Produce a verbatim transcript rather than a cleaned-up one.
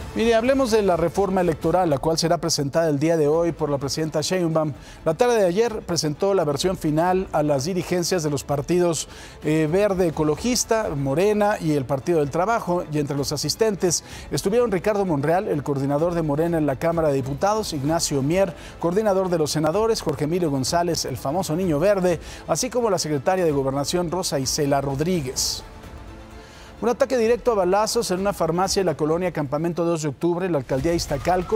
Mire, hablemos de la reforma electoral, la cual será presentada el día de hoy por la presidenta Sheinbaum. La tarde de ayer presentó la versión final a las dirigencias de los partidos eh, Verde Ecologista, Morena y el Partido del Trabajo. Y entre los asistentes estuvieron Ricardo Monreal, el coordinador de Morena en la Cámara de Diputados, Ignacio Mier, coordinador de los senadores, Jorge Emilio González, el famoso Niño Verde, así como la secretaria de Gobernación, Rosa Isela Rodríguez. Un ataque directo a balazos en una farmacia en la colonia Campamento dos de octubre, en la alcaldía de Iztacalco.